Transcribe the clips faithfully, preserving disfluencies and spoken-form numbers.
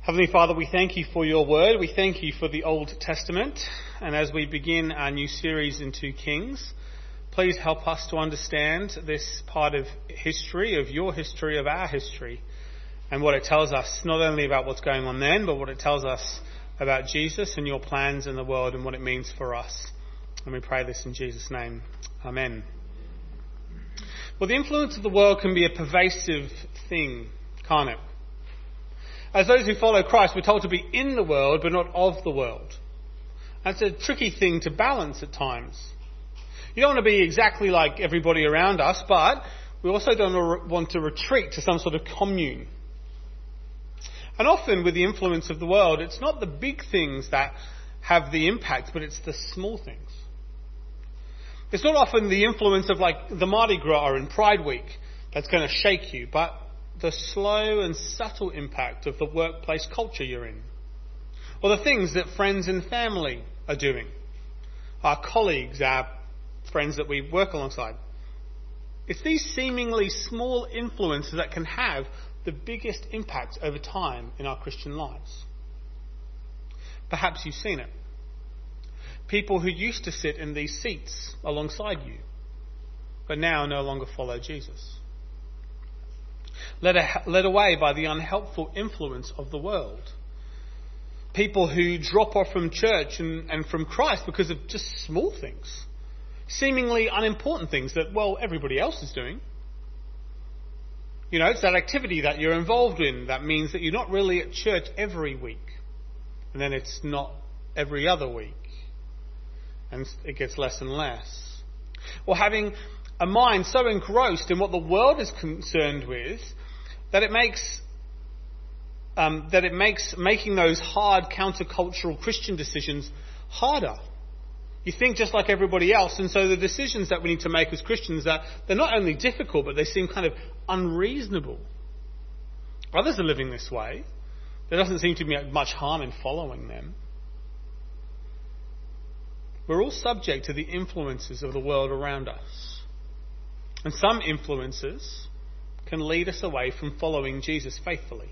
Heavenly Father, we thank you for your word. We thank you for the Old Testament. And as we begin our new series in two Kings, please help us to understand this part of history, of your history, of our history, and what it tells us, not only about what's going on then, but what it tells us about Jesus and your plans in the world and what it means for us. And we pray this in Jesus' name. Amen. Well, the influence of the world can be a pervasive thing, can't it? As those who follow Christ, we're told to be in the world, but not of the world. That's a tricky thing to balance at times. You don't want to be exactly like everybody around us, but we also don't want to retreat to some sort of commune. And often with the influence of the world, it's not the big things that have the impact, but it's the small things. It's not often the influence of like the Mardi Gras and Pride Week that's going to shake you, but the slow and subtle impact of the workplace culture you're in. Or the things that friends and family are doing. Our colleagues, our friends that we work alongside. It's these seemingly small influences that can have the biggest impact over time in our Christian lives. Perhaps you've seen it. People who used to sit in these seats alongside you, but now no longer follow Jesus. Led, a, led away by the unhelpful influence of the world. People who drop off from church and, and from Christ because of just small things. Seemingly unimportant things that, well, everybody else is doing. You know, it's that activity that you're involved in that means that you're not really at church every week. And then it's not every other week. And it gets less and less. Or having a mind so engrossed in what the world is concerned with that it makes um, that it makes making those hard countercultural Christian decisions harder. You think just like everybody else, and so the decisions that we need to make as Christians, that they're not only difficult, but they seem kind of unreasonable. Others are living this way. There doesn't seem to be much harm in following them. We're all subject to the influences of the world around us. And some influences can lead us away from following Jesus faithfully.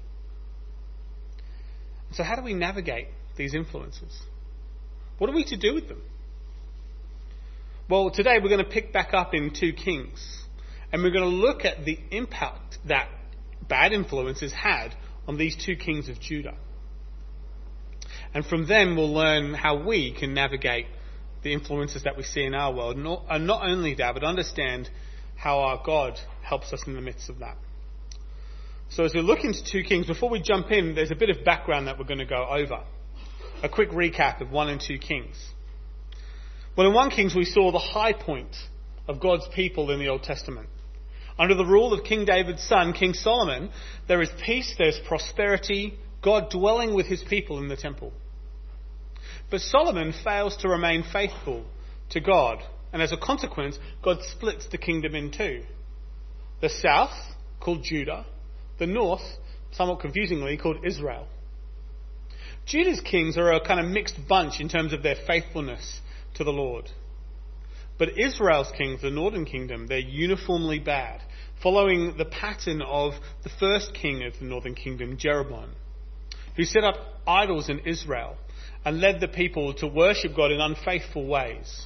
So how do we navigate these influences? What are we to do with them? Well, today we're going to pick back up in two Kings. And we're going to look at the impact that bad influences had on these two kings of Judah. And from them we'll learn how we can navigate the influences that we see in our world. And not only that, but understand how our God helps us in the midst of that. So as we look into two Kings, before we jump in, there's a bit of background that we're going to go over. A quick recap of one and two Kings. Well, in one Kings we saw the high point of God's people in the Old Testament. Under the rule of King David's son, King Solomon, there is peace, there's prosperity, God dwelling with his people in the temple. But Solomon fails to remain faithful to God. And as a consequence, God splits the kingdom in two. The south, called Judah. The north, somewhat confusingly, called Israel. Judah's kings are a kind of mixed bunch in terms of their faithfulness to the Lord. But Israel's kings, the northern kingdom, they're uniformly bad, following the pattern of the first king of the northern kingdom, Jeroboam, who set up idols in Israel and led the people to worship God in unfaithful ways.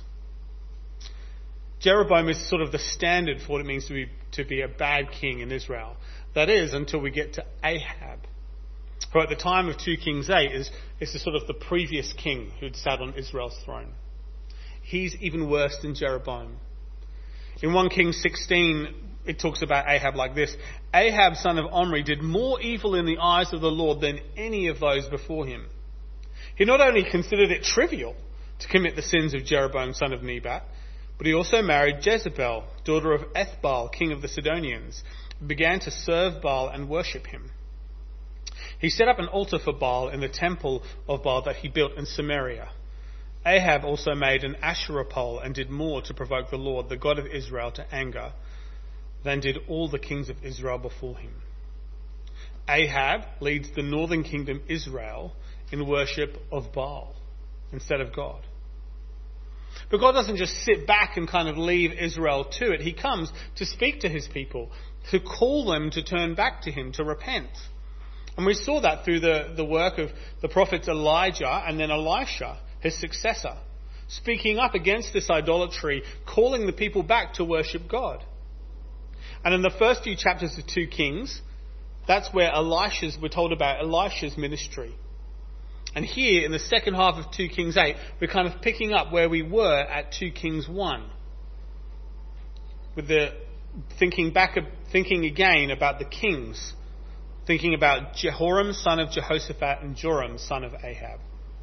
Jeroboam is sort of the standard for what it means to be, to be a bad king in Israel. That is, until we get to Ahab, who at the time of two Kings eight is, is the sort of the previous king who'd sat on Israel's throne. He's even worse than Jeroboam. In one Kings sixteen, it talks about Ahab like this. Ahab, son of Omri, did more evil in the eyes of the Lord than any of those before him. He not only considered it trivial to commit the sins of Jeroboam, son of Nebat, but he also married Jezebel, daughter of Ethbaal, king of the Sidonians, and began to serve Baal and worship him. He set up an altar for Baal in the temple of Baal that he built in Samaria. Ahab also made an Asherah pole and did more to provoke the Lord, the God of Israel, to anger than did all the kings of Israel before him. Ahab leads the northern kingdom Israel in worship of Baal instead of God. But God doesn't just sit back and kind of leave Israel to it. He comes to speak to his people, to call them to turn back to him, to repent. And we saw that through the, the work of the prophets Elijah and then Elisha, his successor, speaking up against this idolatry, calling the people back to worship God. And in the first few chapters of two Kings, that's where Elisha's, we're told about Elisha's ministry. And here in the second half of two Kings eight, we're kind of picking up where we were at two Kings one. With the thinking back, thinking again about the kings. Thinking about Jehoram, son of Jehoshaphat, and Joram, son of Ahab.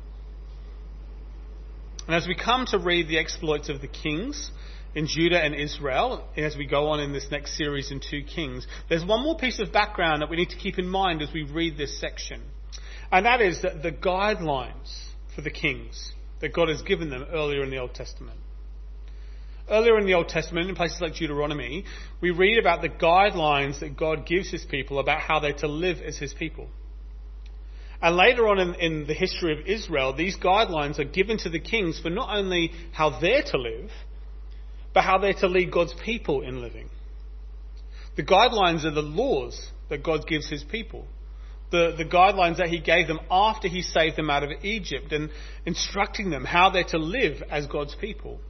And as we come to read the exploits of the kings in Judah and Israel, as we go on in this next series in two Kings, there's one more piece of background that we need to keep in mind as we read this section. And that is that the guidelines for the kings that God has given them earlier in the Old Testament. Earlier in the Old Testament, in places like Deuteronomy, we read about the guidelines that God gives his people about how they're to live as his people. And later on in, in the history of Israel, these guidelines are given to the kings for not only how they're to live, but how they're to lead God's people in living. The guidelines are the laws that God gives his people. The, the guidelines that he gave them after he saved them out of Egypt and instructing them how they're to live as God's people.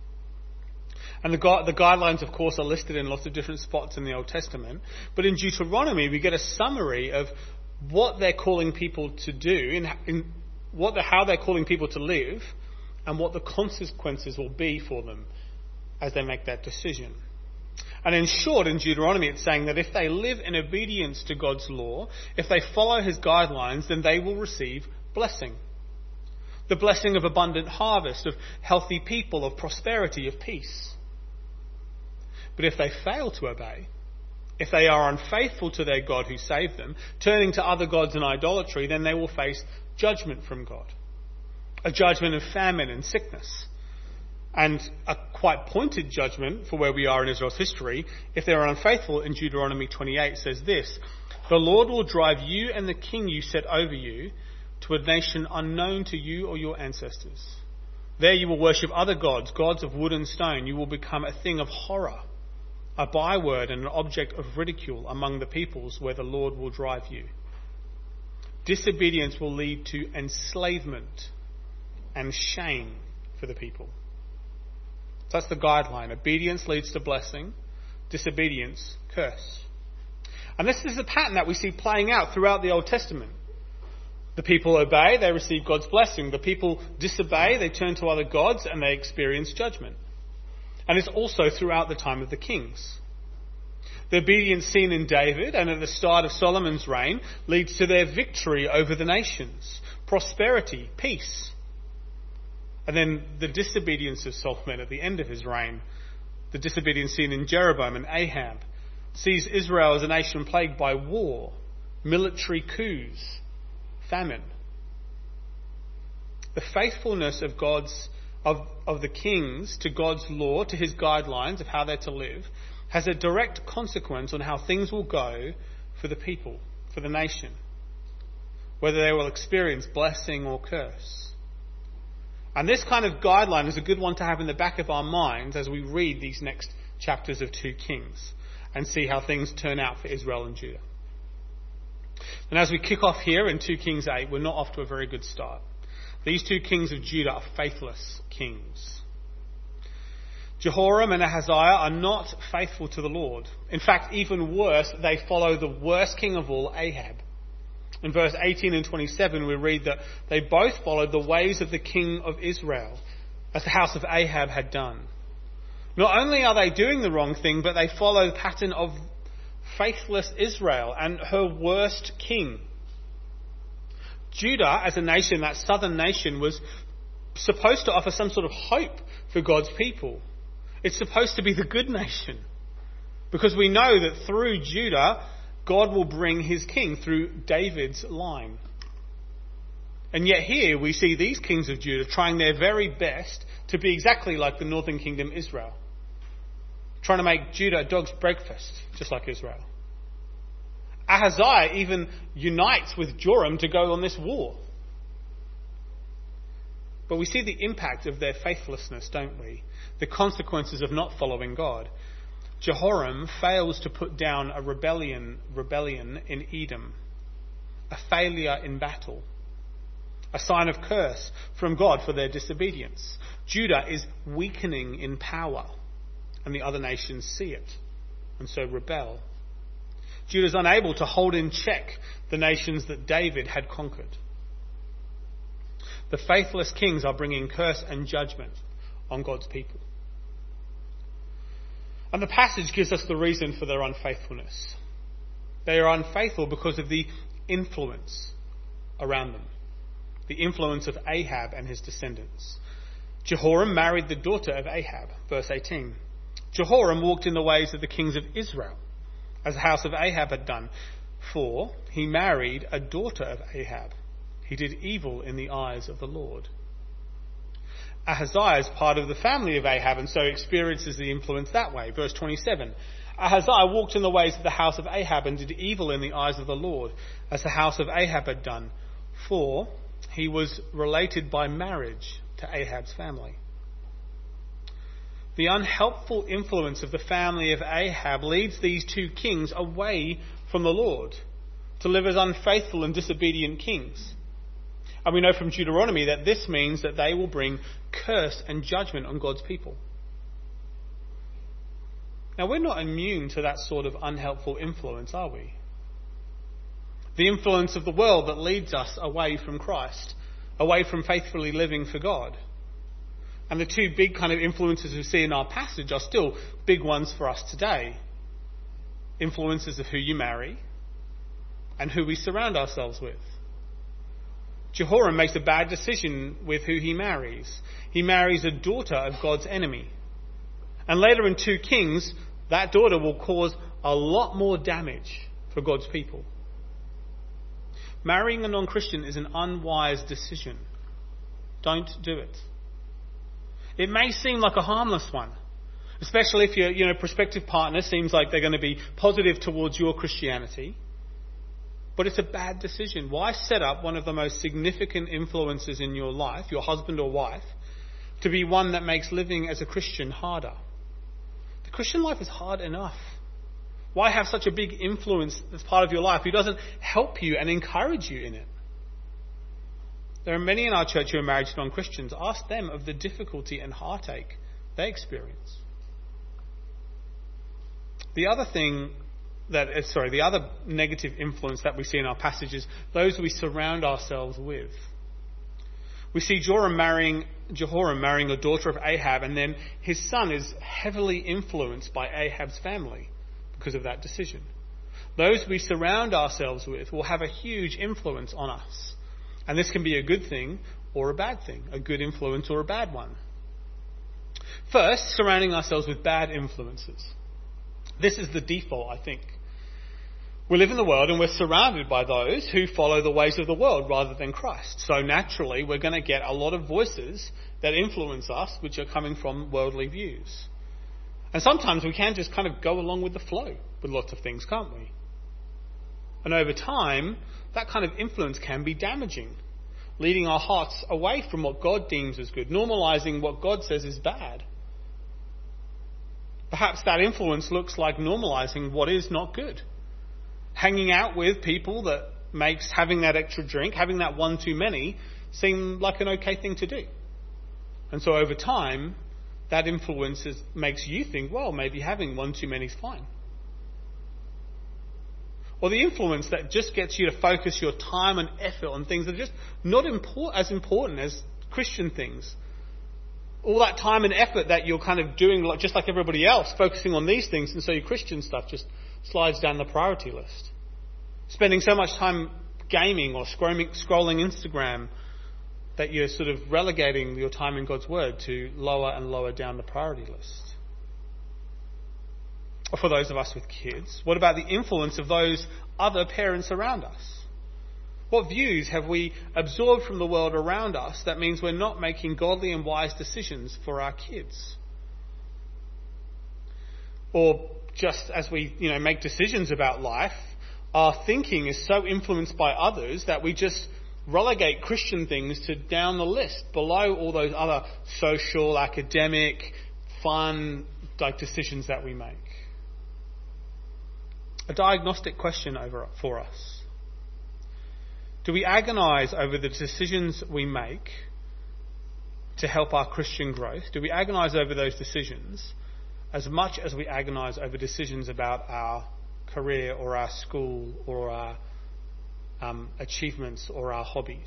And the, the guidelines, of course, are listed in lots of different spots in the Old Testament. But in Deuteronomy, we get a summary of what they're calling people to do, in, in what the, how they're calling people to live, and what the consequences will be for them as they make that decision. And in short, in Deuteronomy, it's saying that if they live in obedience to God's law, if they follow his guidelines, then they will receive blessing. The blessing of abundant harvest, of healthy people, of prosperity, of peace. But if they fail to obey, if they are unfaithful to their God who saved them, turning to other gods and idolatry, then they will face judgment from God. A judgment of famine and sickness. And a quite pointed judgment for where we are in Israel's history. If they are unfaithful, in Deuteronomy twenty-eight says this: "The Lord will drive you and the king you set over you to a nation unknown to you or your ancestors. There you will worship other gods, gods of wood and stone. You will become a thing of horror, a byword and an object of ridicule among the peoples where the Lord will drive you. Disobedience will lead to enslavement and shame for the people." So that's the guideline. Obedience leads to blessing. Disobedience, curse. And this is a pattern that we see playing out throughout the Old Testament. The people obey, they receive God's blessing. The people disobey, they turn to other gods and they experience judgment. And it's also throughout the time of the kings. The obedience seen in David and at the start of Solomon's reign leads to their victory over the nations, prosperity, peace. And then the disobedience of Solomon at the end of his reign, the disobedience seen in Jeroboam and Ahab, sees Israel as a nation plagued by war, military coups, famine. The faithfulness of God's Of, of the kings to God's law, to his guidelines of how they're to live, has a direct consequence on how things will go for the people, for the nation. Whether they will experience blessing or curse. And this kind of guideline is a good one to have in the back of our minds as we read these next chapters of two Kings and see how things turn out for Israel and Judah. And as we kick off here in two Kings eight, we're not off to a very good start. These two kings of Judah are faithless kings. Jehoram and Ahaziah are not faithful to the Lord. In fact, even worse, they follow the worst king of all, Ahab. In verse eighteen and twenty-seven, we read that they both followed the ways of the king of Israel, as the house of Ahab had done. Not only are they doing the wrong thing, but they follow the pattern of faithless Israel and her worst king. Judah, as a nation, that southern nation, was supposed to offer some sort of hope for God's people. It's supposed to be the good nation. Because we know that through Judah, God will bring his king through David's line. And yet here we see these kings of Judah trying their very best to be exactly like the northern kingdom Israel. Trying to make Judah a dog's breakfast, just like Israel. Ahaziah even unites with Joram to go on this war. But we see the impact of their faithlessness, don't we? The consequences of not following God. Jehoram fails to put down a rebellion, rebellion in Edom. a failure in battle, a sign of curse from God for their disobedience. Judah is weakening in power, and the other nations see it, and so rebel. Judah is unable to hold in check the nations that David had conquered. The faithless kings are bringing curse and judgment on God's people. And the passage gives us the reason for their unfaithfulness. They are unfaithful because of the influence around them, the influence of Ahab and his descendants. Jehoram married the daughter of Ahab, verse eighteen. Jehoram walked in the ways of the kings of Israel, as the house of Ahab had done, for he married a daughter of Ahab. He did evil in the eyes of the Lord. Ahaziah is part of the family of Ahab and so experiences the influence that way. Verse twenty-seven. Ahaziah walked in the ways of the house of Ahab and did evil in the eyes of the Lord, as the house of Ahab had done, for he was related by marriage to Ahab's family. The unhelpful influence of the family of Ahab leads these two kings away from the Lord to live as unfaithful and disobedient kings. And we know from Deuteronomy that this means that they will bring curse and judgment on God's people. Now, we're not immune to that sort of unhelpful influence, are we? The influence of the world that leads us away from Christ, away from faithfully living for God. And the two big kind of influences we see in our passage are still big ones for us today. Influences of who you marry and who we surround ourselves with. Jehoram makes a bad decision with who he marries. He marries a daughter of God's enemy. And later in two Kings, that daughter will cause a lot more damage for God's people. Marrying a non-Christian is an unwise decision. Don't do it. It may seem like a harmless one, especially if your you know, prospective partner seems like they're going to be positive towards your Christianity. But it's a bad decision. Why set up one of the most significant influences in your life, your husband or wife, to be one that makes living as a Christian harder? The Christian life is hard enough. Why have such a big influence as part of your life who doesn't help you and encourage you in it? There are many in our church who are married to non-Christians. Ask them of the difficulty and heartache they experience. The other thing that, sorry, the other negative influence that we see in our passage is those we surround ourselves with. We see Joram marrying, Jehoram marrying a daughter of Ahab, and then his son is heavily influenced by Ahab's family because of that decision. Those we surround ourselves with will have a huge influence on us. And this can be a good thing or a bad thing, a good influence or a bad one. First, surrounding ourselves with bad influences. This is the default, I think. We live in the world and we're surrounded by those who follow the ways of the world rather than Christ. So naturally, we're going to get a lot of voices that influence us, which are coming from worldly views. And sometimes we can just kind of go along with the flow with lots of things, can't we? And over time, that kind of influence can be damaging, leading our hearts away from what God deems as good, normalizing what God says is bad. Perhaps that influence looks like normalizing what is not good. Hanging out with people that makes having that extra drink, having that one too many, seem like an okay thing to do. And so over time, that influence is, makes you think, well, maybe having one too many is fine. Or the influence that just gets you to focus your time and effort on things that are just not import, as important as Christian things. All that time and effort that you're kind of doing just like everybody else, focusing on these things, and so your Christian stuff just slides down the priority list. Spending so much time gaming or scrolling, scrolling Instagram that you're sort of relegating your time in God's Word to lower and lower down the priority list. Or for those of us with kids, what about the influence of those other parents around us? What views have we absorbed from the world around us that means we're not making godly and wise decisions for our kids? Or just as we, you know, make decisions about life, our thinking is so influenced by others that we just relegate Christian things to down the list, below all those other social, academic, fun, like decisions that we make. A diagnostic question over for us. Do we agonize over the decisions we make to help our Christian growth? Do we agonize over those decisions as much as we agonize over decisions about our career or our school or our um, achievements or our hobbies?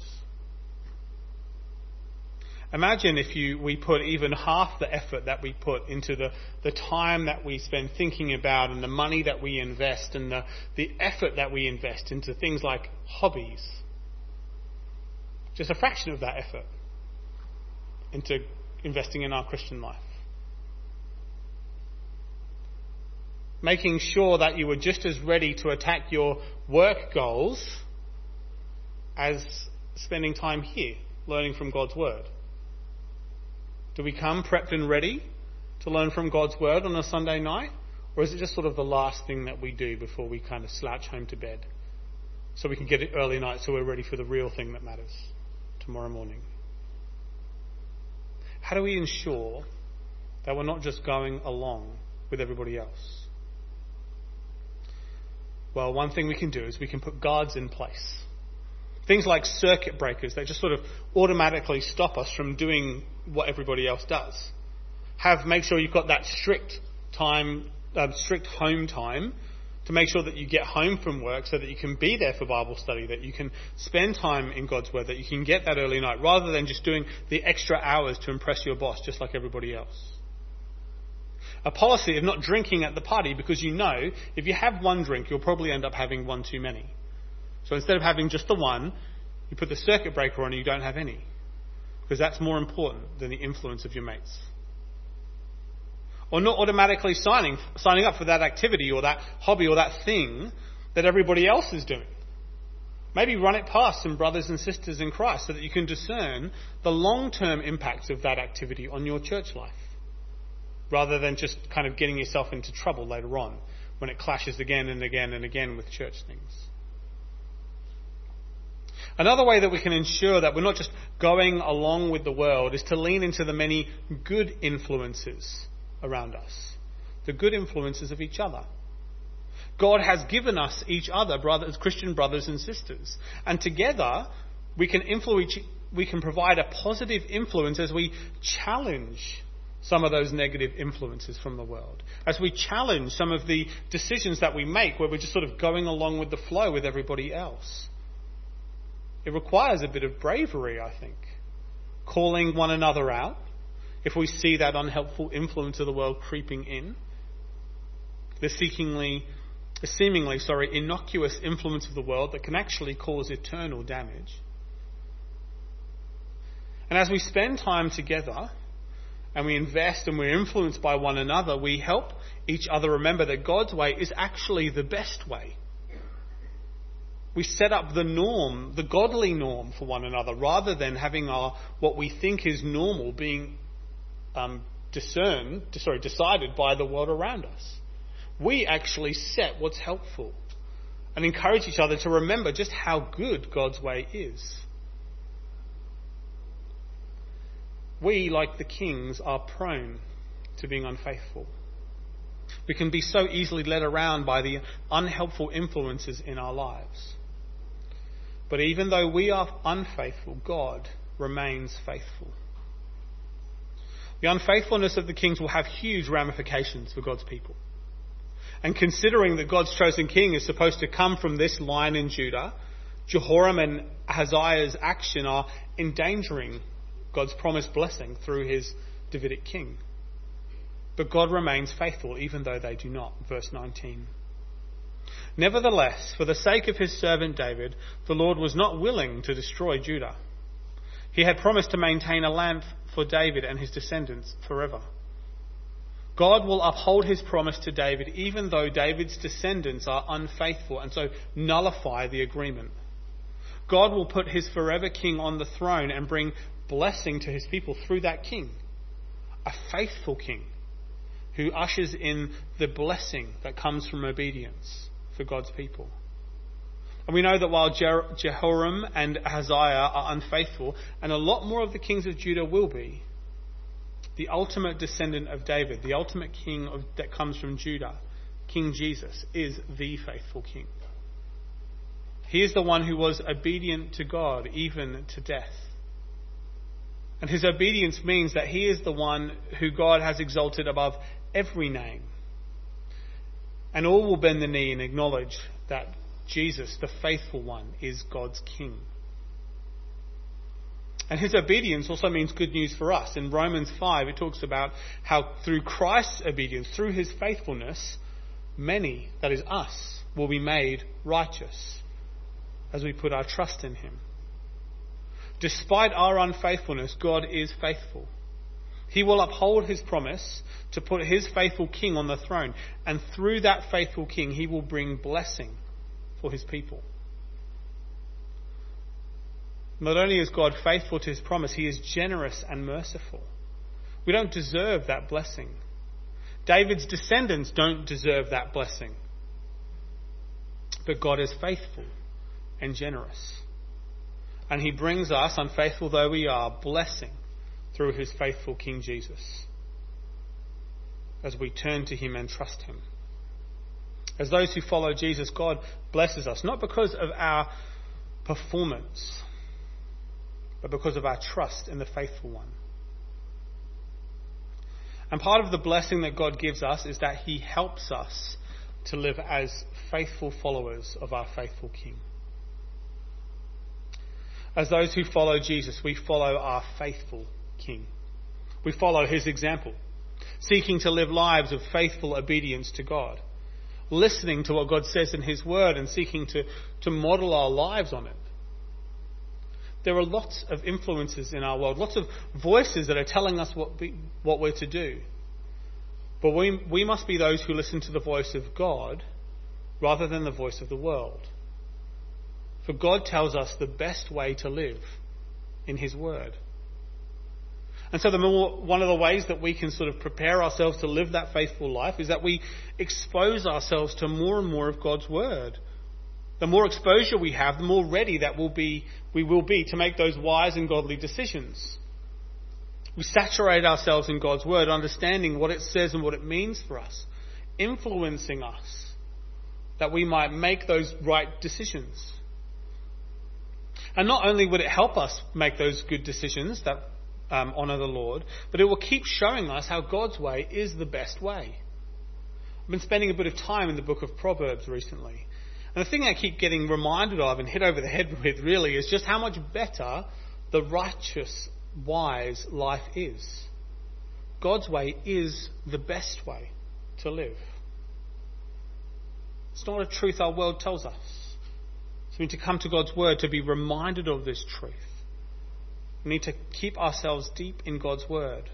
Imagine if you we put even half the effort that we put into the, the time that we spend thinking about and the money that we invest and the, the effort that we invest into things like hobbies. Just a fraction of that effort into investing in our Christian life. Making sure that you were just as ready to attack your work goals as spending time here, learning from God's Word. Do we come prepped and ready to learn from God's Word on a Sunday night? Or is it just sort of the last thing that we do before we kind of slouch home to bed? So we can get it early night so we're ready for the real thing that matters tomorrow morning. How do we ensure that we're not just going along with everybody else? Well, one thing we can do is we can put guards in place. Things like circuit breakers that just sort of automatically stop us from doing what everybody else does. Have make sure you've got that strict time, uh, strict home time to make sure that you get home from work so that you can be there for Bible study, that you can spend time in God's Word, that you can get that early night, rather than just doing the extra hours to impress your boss just like everybody else. A policy of not drinking at the party because you know if you have one drink, you'll probably end up having one too many. So instead of having just the one, you put the circuit breaker on and you don't have any. Because that's more important than the influence of your mates. Or not automatically signing signing up for that activity or that hobby or that thing that everybody else is doing. Maybe run it past some brothers and sisters in Christ so that you can discern the long-term impacts of that activity on your church life, rather than just kind of getting yourself into trouble later on when it clashes again and again and again with church things. Another way that we can ensure that we're not just going along with the world is to lean into the many good influences around us. The good influences of each other. God has given us each other, brothers, Christian brothers and sisters. And together we can influence, we can provide a positive influence as we challenge some of those negative influences from the world. As we challenge some of the decisions that we make where we're just sort of going along with the flow with everybody else. It requires a bit of bravery, I think. Calling one another out if we see that unhelpful influence of the world creeping in. The seemingly, the seemingly sorry, innocuous influence of the world that can actually cause eternal damage. And as we spend time together and we invest and we're influenced by one another, we help each other remember that God's way is actually the best way. We set up the norm, the godly norm for one another, rather than having our what we think is normal being um, discerned, sorry, decided by the world around us. We actually set what's helpful and encourage each other to remember just how good God's way is. We, like the kings, are prone to being unfaithful. We can be so easily led around by the unhelpful influences in our lives. But even though we are unfaithful, God remains faithful. The unfaithfulness of the kings will have huge ramifications for God's people. And considering that God's chosen king is supposed to come from this line in Judah, Jehoram and Ahaziah's action are endangering God's promised blessing through his Davidic king. But God remains faithful even though they do not. Verse nineteen. Nevertheless, for the sake of his servant David, the Lord was not willing to destroy Judah. He had promised to maintain a land for David and his descendants forever. God will uphold his promise to David even though David's descendants are unfaithful and so nullify the agreement. God will put his forever king on the throne and bring blessing to his people through that king. A faithful king who ushers in the blessing that comes from obedience for God's people. And we know that while Je- Jehoram and Ahaziah are unfaithful, and a lot more of the kings of Judah will be, the ultimate descendant of David, the ultimate king of, that comes from Judah, King Jesus, is the faithful king. He is the one who was obedient to God, even to death. And his obedience means that he is the one who God has exalted above every name. And all will bend the knee and acknowledge that Jesus, the faithful one, is God's King. And his obedience also means good news for us. In Romans five, it talks about how through Christ's obedience, through his faithfulness, many, that is us, will be made righteous as we put our trust in him. Despite our unfaithfulness, God is faithful. He will uphold his promise to put his faithful king on the throne. And through that faithful king, he will bring blessing for his people. Not only is God faithful to his promise, he is generous and merciful. We don't deserve that blessing. David's descendants don't deserve that blessing. But God is faithful and generous. And he brings us, unfaithful though we are, blessing through his faithful King Jesus, as we turn to him and trust him. As those who follow Jesus, God blesses us, not because of our performance, but because of our trust in the faithful one. And part of the blessing that God gives us is that he helps us to live as faithful followers of our faithful King. As those who follow Jesus, we follow our faithful King. We follow his example, seeking to live lives of faithful obedience to God, listening to what God says in his word and seeking to, to model our lives on it. There are lots of influences in our world, lots of voices that are telling us what, be, what we're to do. But we, we must be those who listen to the voice of God rather than the voice of the world. For God tells us the best way to live in his word. And so the more, one of the ways that we can sort of prepare ourselves to live that faithful life is that we expose ourselves to more and more of God's word. The more exposure we have, the more ready that we'll be, we will be to make those wise and godly decisions. We saturate ourselves in God's word, understanding what it says and what it means for us, influencing us, that we might make those right decisions. And not only would it help us make those good decisions that um, honour the Lord, but it will keep showing us how God's way is the best way. I've been spending a bit of time in the book of Proverbs recently. And the thing I keep getting reminded of and hit over the head with really is just how much better the righteous, wise life is. God's way is the best way to live. It's not a truth our world tells us. So we need to come to God's word to be reminded of this truth. We need to keep ourselves deep in God's word.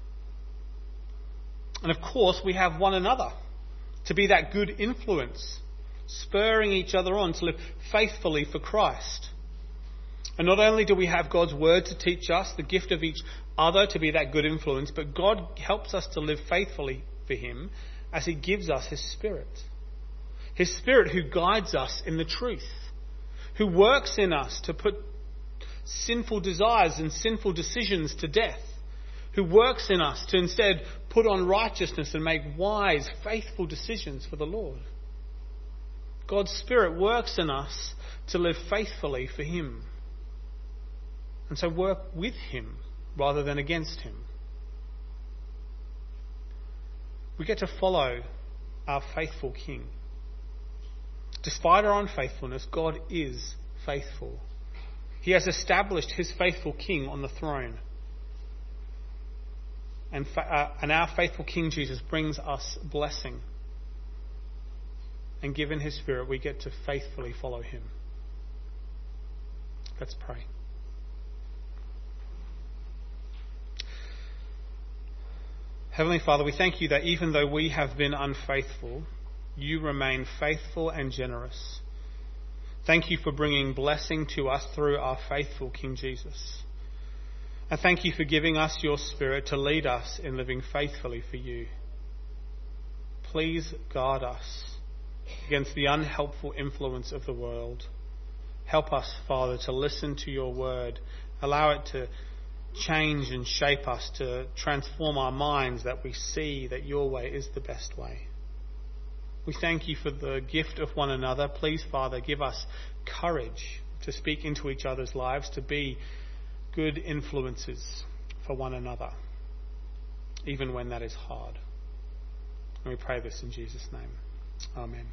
And of course, we have one another to be that good influence, spurring each other on to live faithfully for Christ. And not only do we have God's word to teach us, the gift of each other to be that good influence, but God helps us to live faithfully for him as he gives us his Spirit. His Spirit who guides us in the truth, who works in us to put sinful desires and sinful decisions to death, who works in us to instead put on righteousness and make wise, faithful decisions for the Lord. God's Spirit works in us to live faithfully for him. And so work with him rather than against him. We get to follow our faithful King. Despite our unfaithfulness, God is faithful. He has established his faithful King on the throne. And, fa- uh, and our faithful King Jesus brings us blessing. And given his Spirit, we get to faithfully follow him. Let's pray. Heavenly Father, we thank you that even though we have been unfaithful, you remain faithful and generous. Thank you for bringing blessing to us through our faithful King Jesus. And thank you for giving us your Spirit to lead us in living faithfully for you. Please guard us against the unhelpful influence of the world. Help us, Father, to listen to your word. Allow it to change and shape us, to transform our minds, that we see that your way is the best way. We thank you for the gift of one another. Please, Father, give us courage to speak into each other's lives, to be good influences for one another, even when that is hard. And we pray this in Jesus' name. Amen.